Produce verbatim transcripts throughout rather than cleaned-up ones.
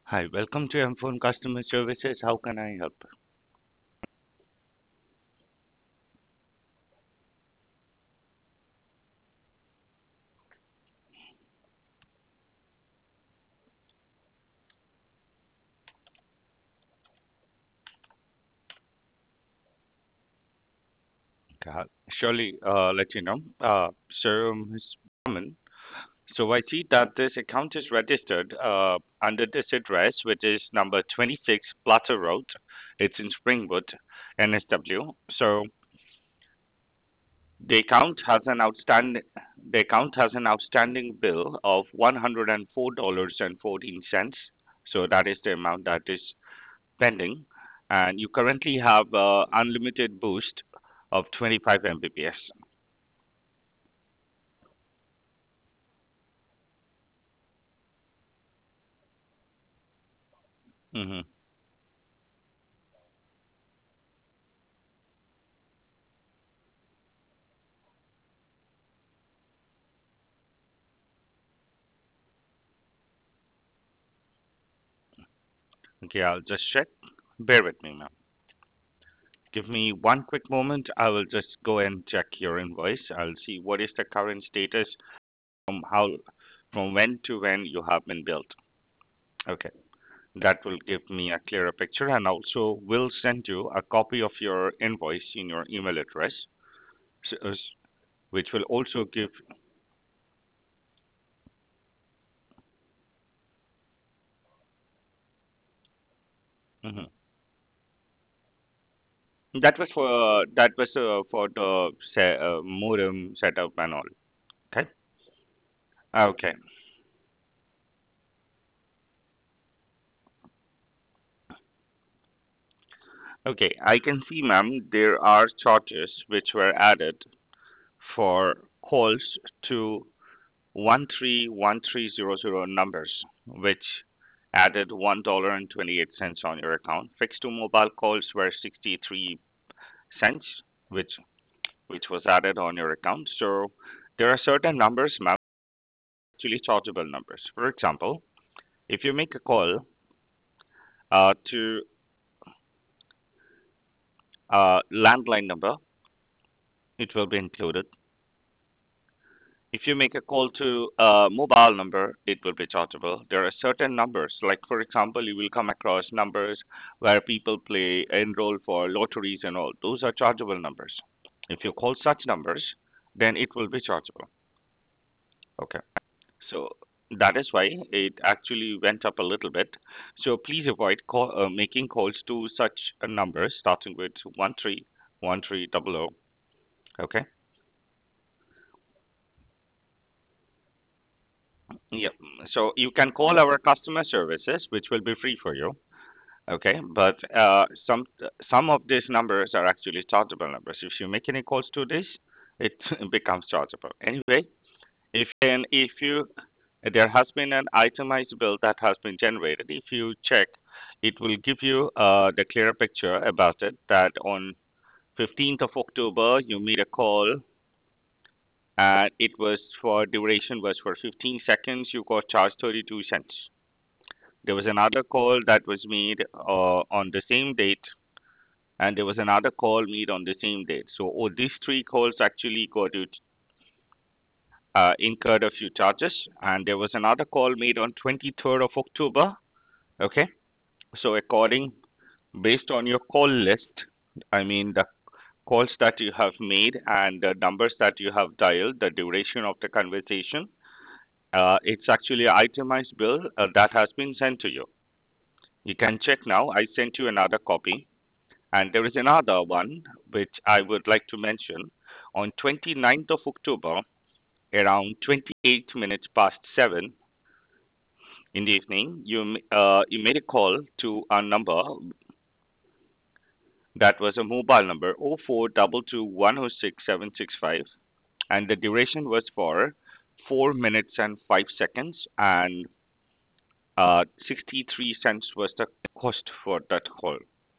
Hi, welcome to M Phone Customer Services. How can I help? Okay, I'll surely uh, let you know. Uh, so, Miz Brahman, so I see that this account is registered uh, under this address, which is number twenty-six Platter Road. It's in Springwood, N S W. So the account has an outstanding the account has an outstanding bill of one hundred and four dollars and fourteen cents. So that is the amount that is pending, and you currently have uh, unlimited boost of twenty-five Mbps. Hmm. Okay, I'll just check. Bear with me, ma'am. Give me one quick moment. I will just go and check your invoice. I'll see what is the current status from how from when to when you have been billed. Okay, that will give me a clearer picture, and also will send you a copy of your invoice in your email address, s- uh, s- which will also give. Mhm. That was for that was uh, for the se- uh, modem setup and all. Okay. Okay. Okay. I can see, ma'am, there are charges which were added for calls to one three one three zero zero numbers, which added one dollar and twenty eight cents on your account. Fixed to mobile calls were sixty three cents, which which was added on your account. So there are certain numbers, ma'am, actually chargeable numbers. For example, if you make a call uh, to a landline number, it will be included. If you make a call to a mobile number, it will be chargeable. There are certain numbers, like for example, you will come across numbers where people play, enroll for lotteries and all. Those are chargeable numbers. If you call such numbers, then it will be chargeable. Okay. So that is why it actually went up a little bit. So please avoid call, uh, making calls to such uh, numbers starting with one three one three double o. Okay. Yeah. So you can call our customer services, which will be free for you. Okay. But uh, some some of these numbers are actually chargeable numbers. If you make any calls to this, it becomes chargeable. Anyway, if and if you there has been an itemized bill that has been generated. If you check, it will give you uh, the clearer picture about it. That on fifteenth of October you made a call, and it was for duration was for fifteen seconds. You got charged thirty-two cents. There was another call that was made uh, on the same date, and there was another call made on the same date. So oh, these three calls actually got you uh, incurred a few charges, and there was another call made on twenty-third of October. Okay, so according based on your call list, I mean the calls that you have made and the numbers that you have dialed, the duration of the conversation, uh, it's actually an itemized bill uh, that has been sent to you. You can check now. I sent you another copy. And there is another one which I would like to mention. On twenty-ninth of October, around twenty-eight minutes past seven in the evening, you, m- uh, you made a call to a number that was a mobile number oh four two two one oh six seven six five, and the duration was for four minutes and five seconds, and uh, sixty-three cents was the cost for that call.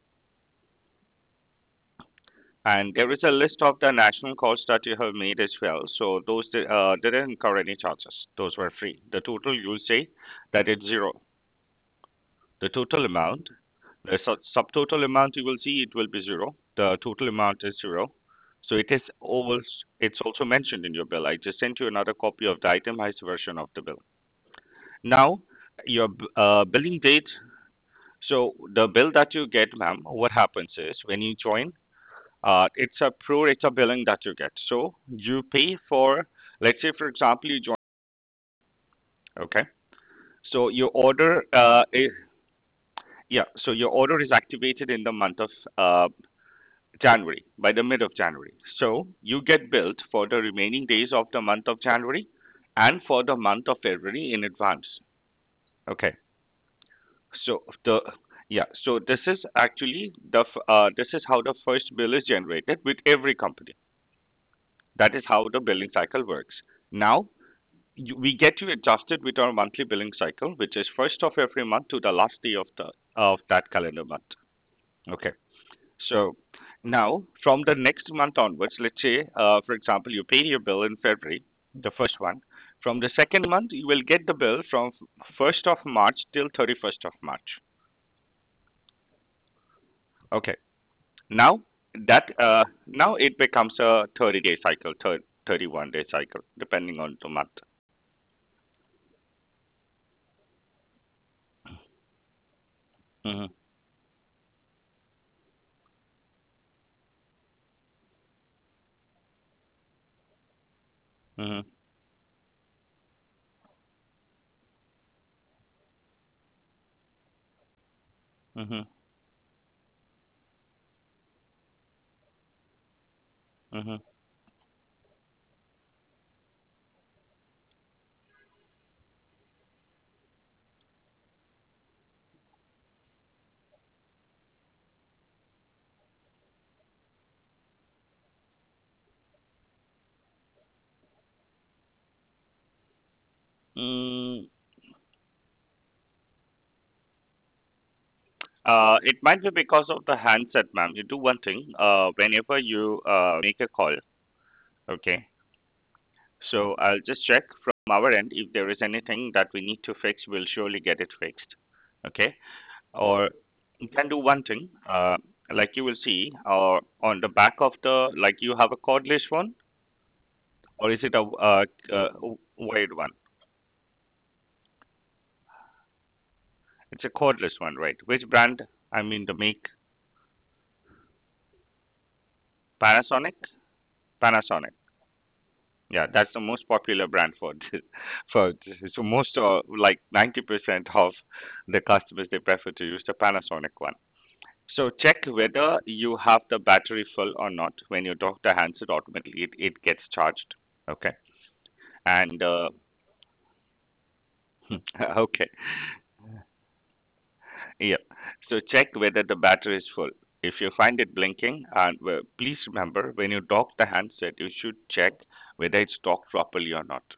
And there is a list of the national calls that you have made as well. So those di- uh, didn't incur any charges. Those were free. The total you'll say that it's zero. the total amount. The sub- subtotal amount you will see it will be zero. The total amount is zero. So it is all it's also mentioned in your bill. I just sent you another copy of the itemized version of the bill. Now your b- uh, billing date. So the bill that you get, ma'am, what happens is when you join, uh, it's a pro rata billing that you get. So you pay for, let's say for example, you join. Okay. So your order, uh, is, yeah. So your order is activated in the month of uh, January, by the mid of January. So you get billed for the remaining days of the month of January and for the month of February in advance. Okay. So the yeah, so this is actually the f- uh, this is how the first bill is generated with every company. That is how the billing cycle works. Now you, we get you adjusted with our monthly billing cycle, which is first of every month to the last day of the of that calendar month. Okay. So now from the next month onwards, let's say, uh, for example, you pay your bill in February, the first one. From the second month, you will get the bill from first of March till thirty-first of March. Okay. Now that uh, now it becomes a thirty day cycle, thir- thirty-one day cycle, depending on the month. Hmm. Hmm. Hmm. Hmm. Mm, uh, it might be because of the handset, ma'am. You do one thing. Uh, whenever you uh, make a call, okay. So I'll just check from our end if there is anything that we need to fix. We'll surely get it fixed. Okay. Or you can do one thing. Uh, like you will see, uh, on the back of the like you have a cordless one, or is it a uh, uh, wired one? It's a cordless one, right? Which brand? I mean the make. Panasonic. Panasonic. Yeah, that's the most popular brand for this, for this. So most uh, like ninety percent of the customers they prefer to use the Panasonic one. So check whether you have the battery full or not. When you dock the handset, automatically it, it gets charged. Okay. And uh, okay, yeah. So check whether the battery is full. If you find it blinking, and uh, please remember when you dock the handset, you should check whether it's docked properly or not.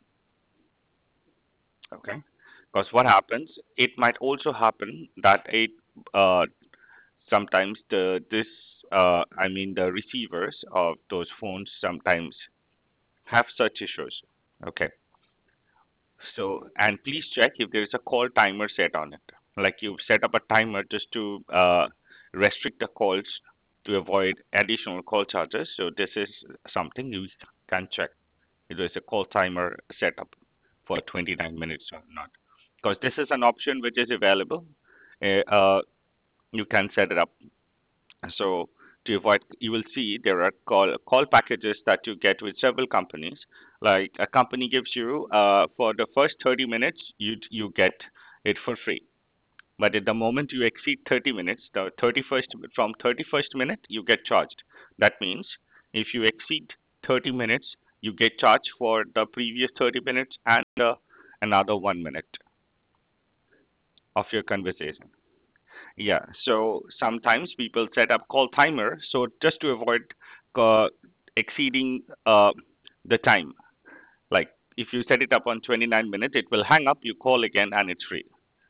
Okay. Because what happens, it might also happen that it uh, sometimes the this uh, I mean the receivers of those phones sometimes have such issues. Okay. So, and please check if there is a call timer set on it. Like you set up a timer just to uh, restrict the calls to avoid additional call charges. So this is something you can check. If there is a call timer set up for twenty-nine minutes or not. Because this is an option which is available. Uh, uh, you can set it up. So to avoid, you will see there are call call packages that you get with several companies. Like a company gives you uh, for the first thirty minutes, you you get it for free. But at the moment you exceed thirty minutes, the thirty-first from thirty-first minute you get charged. That means if you exceed thirty minutes, you get charged for the previous thirty minutes and uh, another one minute of your conversation. Yeah, so sometimes people set up call timer, so just to avoid uh, exceeding uh, the time. Like if you set it up on twenty-nine minutes, it will hang up, you call again, and it's free.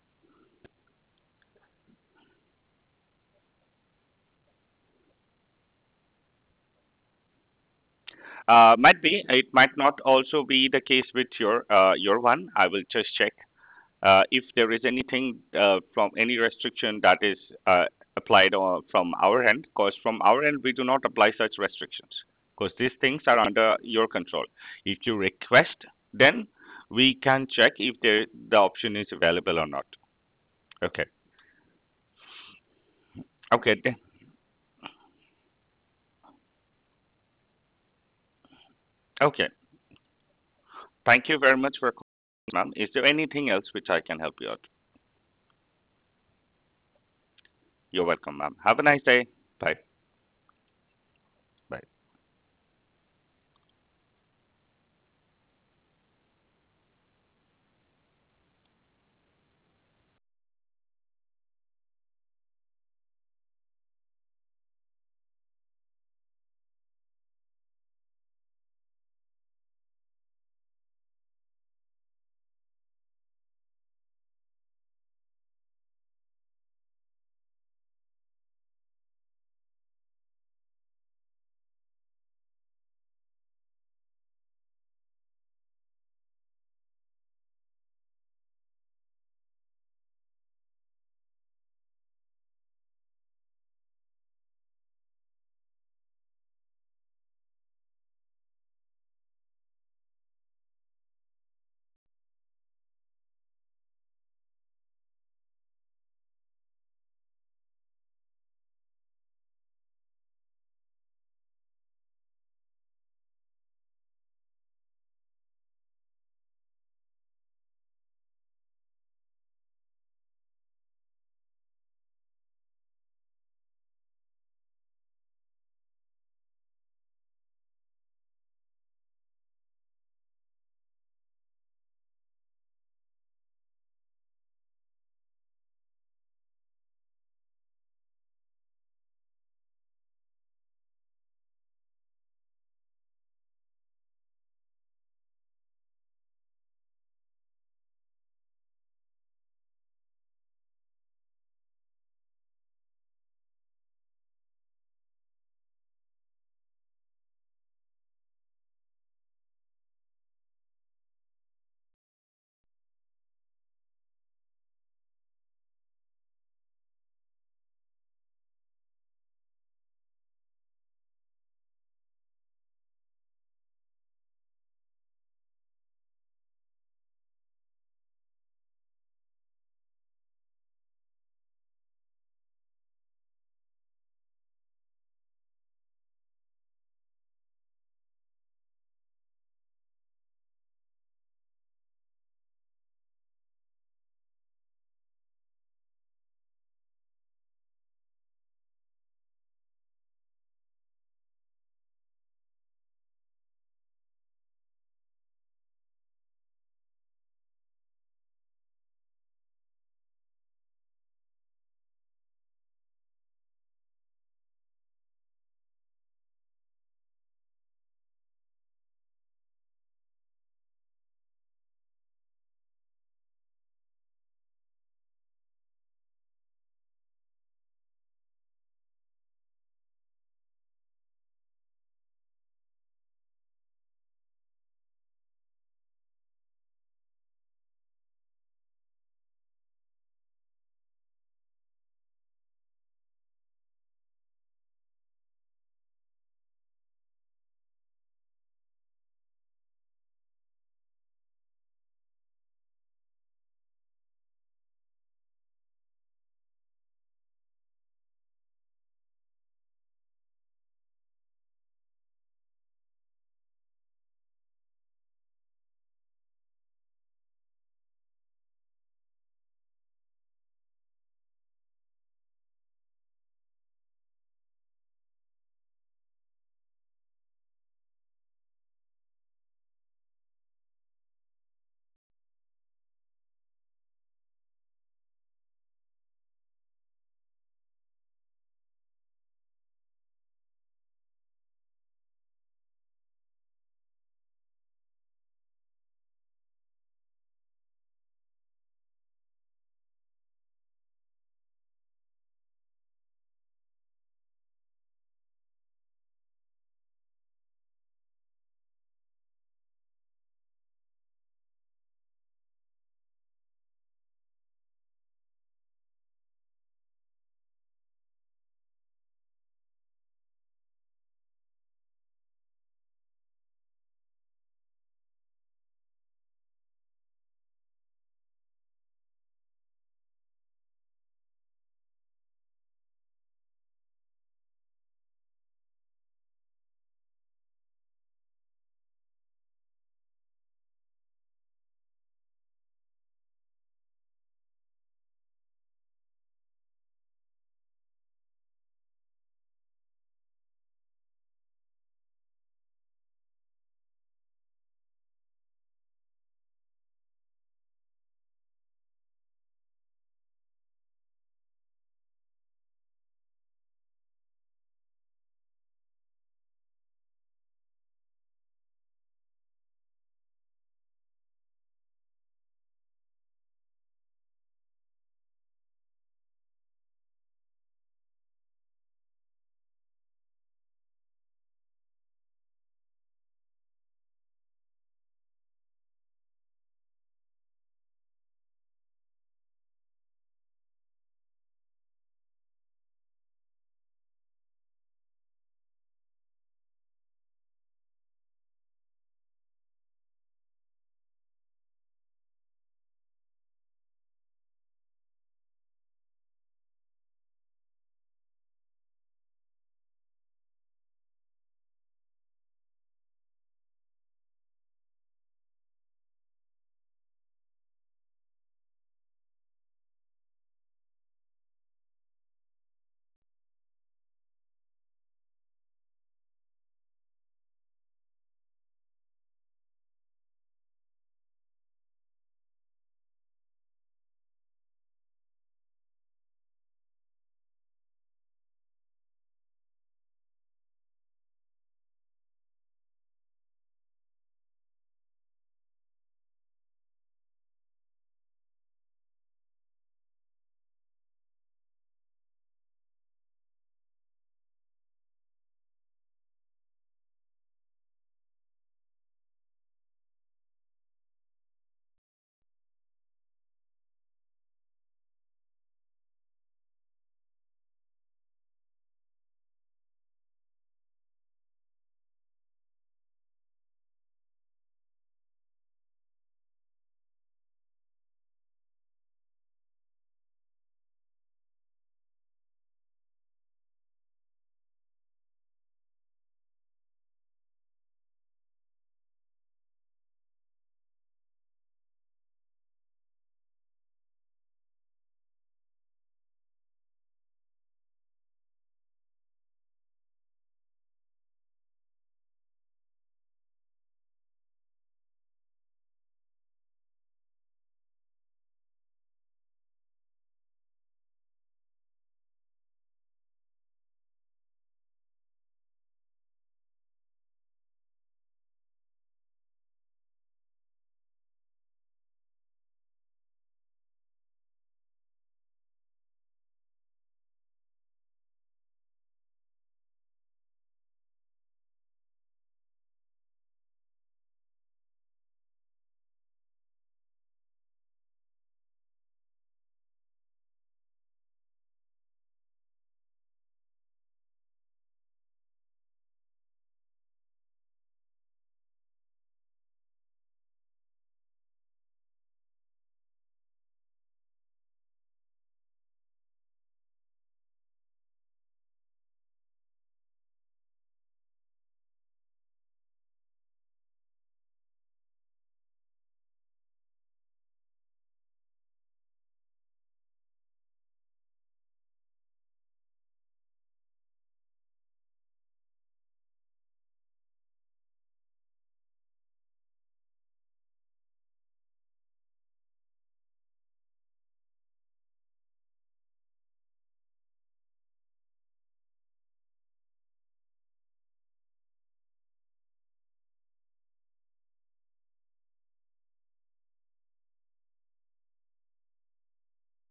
Uh, might be, it might not also be the case with your uh, your one. I will just check. Uh, if there is anything uh, from any restriction that is uh, applied or from our end, because from our end we do not apply such restrictions, because these things are under your control. If you request, then we can check if there, the option is available or not. Okay. Okay. Then, okay. Thank you very much for calling, ma'am. Is there anything else which I can help you out? You're welcome, ma'am. Have a nice day. Bye.